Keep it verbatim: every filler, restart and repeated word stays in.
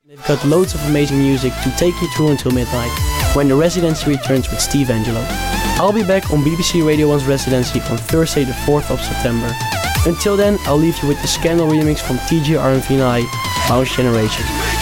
They've got loads of amazing music to take you through until midnight, when the Residency returns with Steve Angelo. I'll be back on B B C Radio one's Residency on Thursday the fourth of September. Until then, I'll leave you with the Scandal remix from T J R and V and I, Bounce Generation.